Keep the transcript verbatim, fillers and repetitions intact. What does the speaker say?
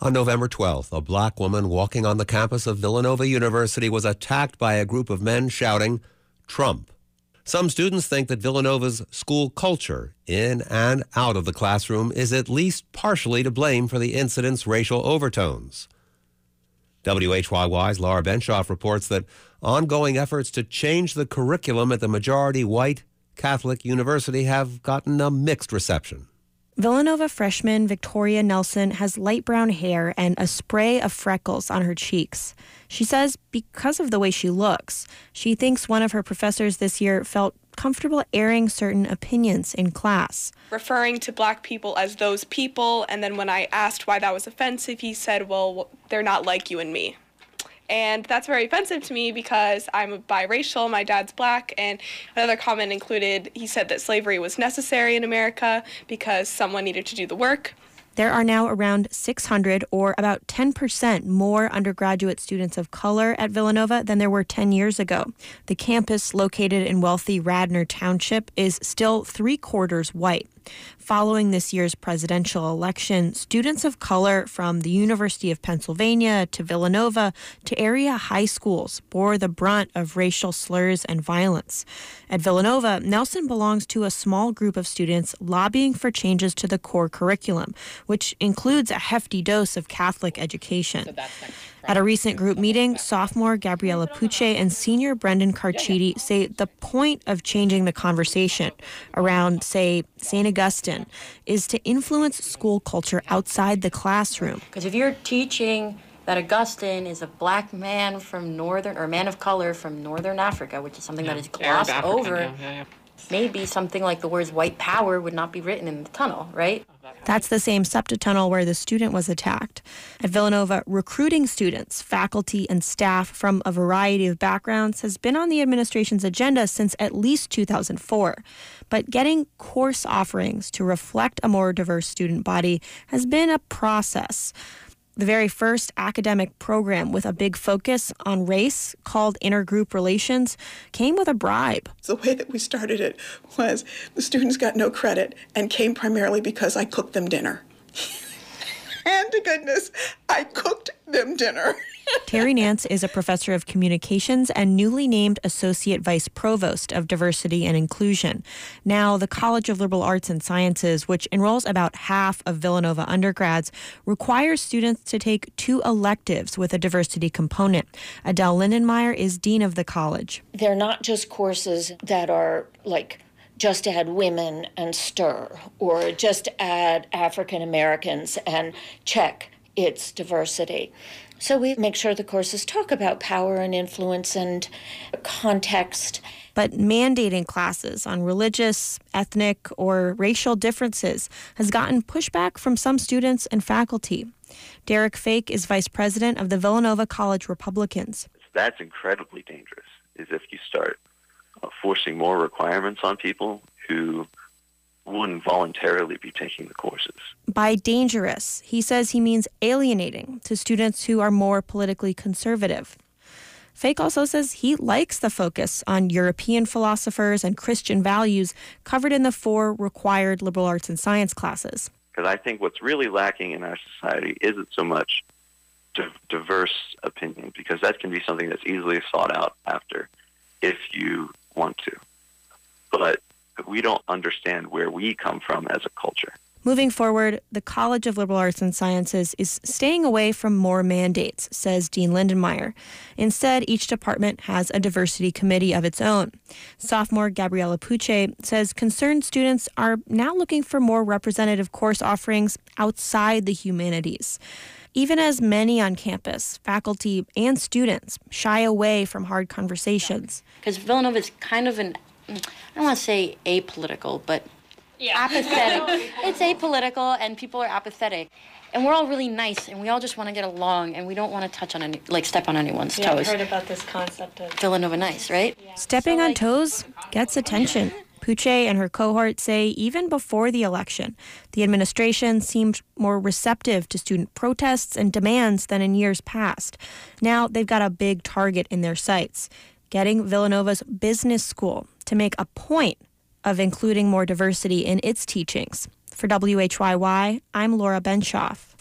On November twelfth, a black woman walking on the campus of Villanova University was attacked by a group of men shouting, "Trump." Some students think that Villanova's school culture, in and out of the classroom, is at least partially to blame for the incident's racial overtones. W H Y Y's Laura Benshoff reports that ongoing efforts to change the curriculum at the majority-white Catholic university have gotten a mixed reception. Villanova freshman Victoria Nelson has light brown hair and a spray of freckles on her cheeks. She says because of the way she looks, she thinks one of her professors this year felt comfortable airing certain opinions in class. Referring to black people as those people, and then when I asked why that was offensive, he said, well, they're not like you and me. And that's very offensive to me because I'm biracial, my dad's black, and another comment included, he said that slavery was necessary in America because someone needed to do the work. There are now around six hundred, or about ten percent more undergraduate students of color at Villanova than there were ten years ago. The campus, located in wealthy Radnor Township, is still three-quarters white. Following this year's presidential election, students of color from the University of Pennsylvania to Villanova to area high schools bore the brunt of racial slurs and violence. At Villanova, Nelson belongs to a small group of students lobbying for changes to the core curriculum, which includes a hefty dose of Catholic education. At a recent group meeting, sophomore Gabriella Puche and senior Brendan Carchidi say the point of changing the conversation around, say, Saint Augustine is to influence school culture outside the classroom. Because if you're teaching that Augustine is a black man from northern, or man of color from northern Africa, which is something yeah. that is glossed Arab over, African, yeah, yeah, yeah. maybe something like the words white power would not be written in the tunnel, right? That's the same SEPTA tunnel where the student was attacked. At Villanova, recruiting students, faculty, and staff from a variety of backgrounds has been on the administration's agenda since at least two thousand four. But getting course offerings to reflect a more diverse student body has been a process. The very first academic program with a big focus on race, called Intergroup Relations, came with a bribe. The way that we started it was the students got no credit and came primarily because I cooked them dinner. And to goodness, I cooked them dinner. Terry Nance is a professor of communications and newly named Associate Vice Provost of Diversity and Inclusion. Now, the College of Liberal Arts and Sciences, which enrolls about half of Villanova undergrads, requires students to take two electives with a diversity component. Adele Lindenmeyer is dean of the college. They're not just courses that are like just add women and stir, or just add African Americans and check its diversity. So we make sure the courses talk about power and influence and context. But mandating classes on religious, ethnic, or racial differences has gotten pushback from some students and faculty. Derek Fake is vice president of the Villanova College Republicans. That's incredibly dangerous, is if you start uh, forcing more requirements on people who wouldn't voluntarily be taking the courses. By dangerous, he says he means alienating to students who are more politically conservative. Fake also says he likes the focus on European philosophers and Christian values covered in the four required liberal arts and science classes. Because I think what's really lacking in our society isn't so much di- diverse opinion, because that can be something that's easily sought out after if you want to. But we don't understand where we come from as a culture. Moving forward, the College of Liberal Arts and Sciences is staying away from more mandates, says Dean Lindenmeyer. Instead, each department has a diversity committee of its own. Sophomore Gabriella Puche says concerned students are now looking for more representative course offerings outside the humanities. Even as many on campus, faculty and students, shy away from hard conversations. Because Villanova is kind of an, I don't want to say apolitical, but yeah. apathetic. It's apolitical, and people are apathetic. And we're all really nice, and we all just want to get along, and we don't want to touch on any, like step on anyone's yeah, toes. I've heard about this concept of Villanova nice, right? Yeah. Stepping so, on like, toes gets attention. Puche and her cohort say even before the election, the administration seemed more receptive to student protests and demands than in years past. Now they've got a big target in their sights, getting Villanova's business school to make a point of including more diversity in its teachings. For W H Y Y, I'm Laura Benshoff.